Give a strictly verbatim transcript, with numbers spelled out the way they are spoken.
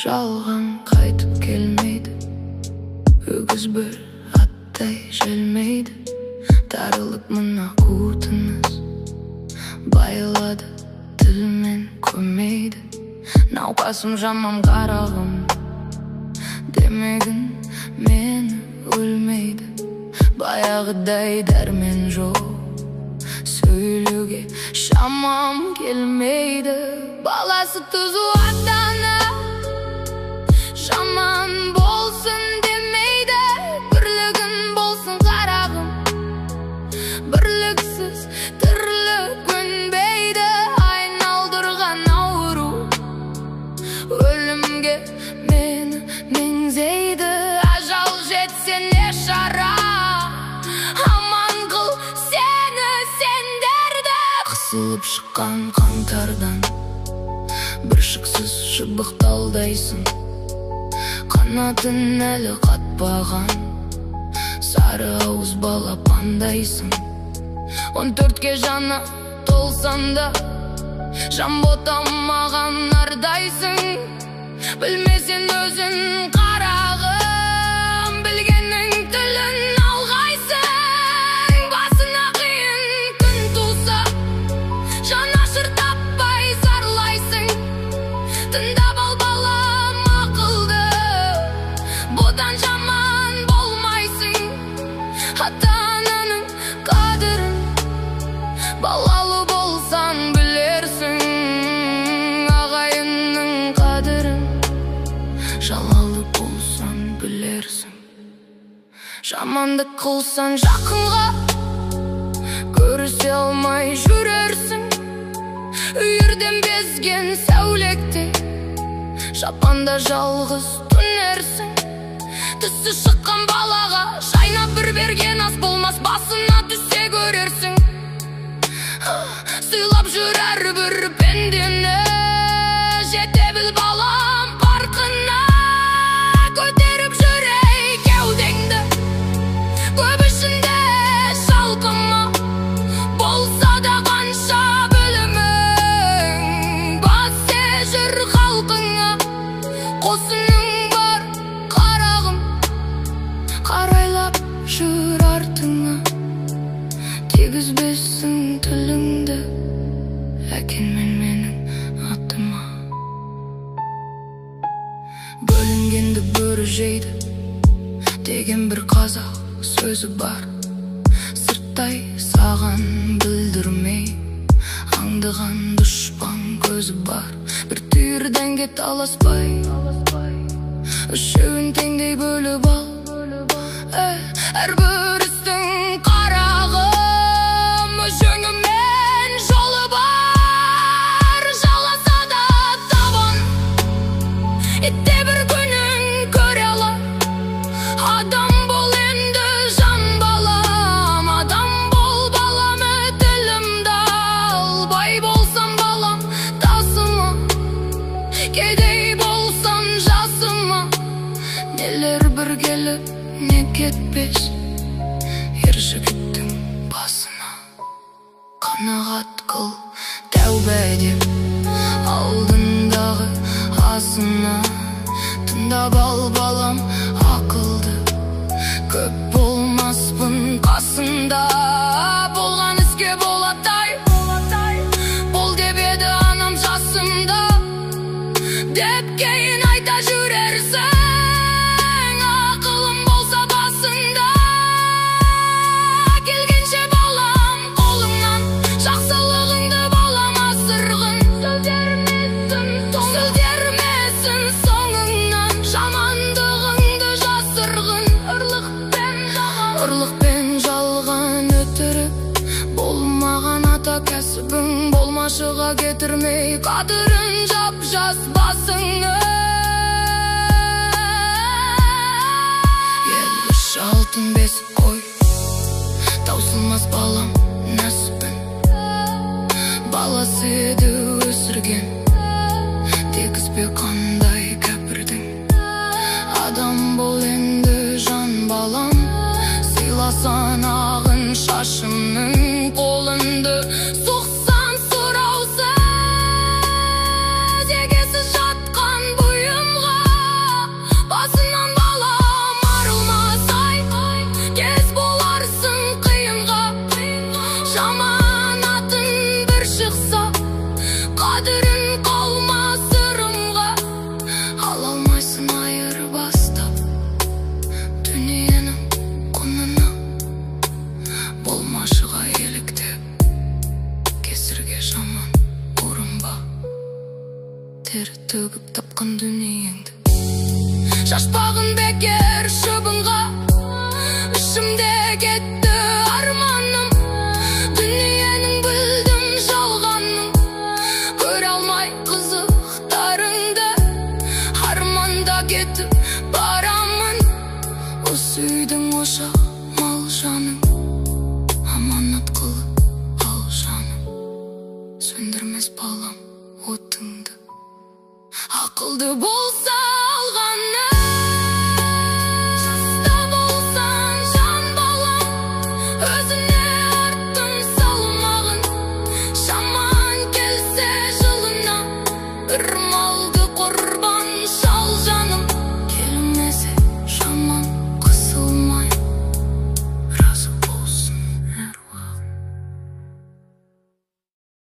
жалған қайтып келмейді, өгіз бір аттай желмейді. Тарылып мына қу тыныс, байлады тілмен көмейді. Науқасым жаман қарағым, демегін мені өлмейді. Баяғыдай дәрмен жоқ, сөйлеуге шамам келмейді. Баласы түзу ата-ана жаман болсын демейді. Бірлігін болсын қарағым, бірліксіз тірлік көнбейді. Айналдырған ауру өлімге мені меңзейді. Ажал жетсе не шара, аман қыл сені сендерді. Қысылып шыққан қаңтардан бір шықсыз шыбықталдайсың. Қанатын әлі қатпаған сары ауыз балапандайсың. Он төртке жаны толсан да жан ботамаған ардайсың. Білмесен өзін қарағым, білгеннің тілін алғайсың. Басына қиын күн туса жанашыр таппай зарлайсың. Тыңдап ал балам ақылды, бұдан жаман болмайсың. Ата-ананың қадірін балалы болсан білерсің. Ағайынның қадірін жалалы болсан білерсің. Жамандық қылсан жақынға көрісе алмай жүрерсің. Үйірден безген сәулектей жапанда жалғыз түнерсің. Түсі шыққан балаға шайнап бір берген ас болмас. Басына түссе көрерсің. Сыйлап жүр әрбір пендені, жете біл балам парқына. Көтеріп жүр ей кеудеңді, көп ішінде шалқыма. Болса да қанша білімің, бассе жүр халқыңа. Қосының бар қарағым, қарайлап жүр артыңа. Тегізбесің тіліңді әкең мен менің атыма. Бөлінгенді бөрі жейді деген бір қазақ сөзі бар. Сырттай саған білдірмей аңдыған дұшпан көзі бар. Бір түйір дәнге таласпай үшеуін теңдей бөліп ал. Әрбір істің қарағым жөңімен жолы бар. Жаласа да табан етте бір күнің көре алар. Адам бол енді жан балам, адам бол балам, тілімді ал. Бай болсам балам тасыма, кедей болсам жасыма. Нелер бір келіп не кетпес ер жігіттің басына. Қанағат қыл тәубә деп алдындағы асына. Тыңдап ал балам ақылды, көп болмаспын қасында. Болған іске болатай бол деп еді анам жасымда. Деп кейін айта жүрерсің. Ақылым болса басында, келгенше балам қолыңнан. Жақсылығыңды балам асырғын, сөздермесін соңыңнан. Жамандығыңды жасырғын, ұрлықпен жалған өтірік болмаған ата кәсібің. Болмашыға кетірмей қадірін жап жас басыңы. Алтын бесік қой таусылмас балам нәсіппін. Баласы еді өсірген, тегізбе қандай кәпірдің. Адам бол енді жан балам, сыйласан ағын шашымның қолынды. Соқсан сұраусыз егесіз жатқан бұйымға бекер шыбынға. Ішімде кетті арманым, дүниенің білдім жалғанын. Көре алмай қызықтарыңды, арманда кетіп барамын. Осы үйдің ошамал жаның, аманат қылып ал жаным. Сөндірмес балам отыңды, ақылды болса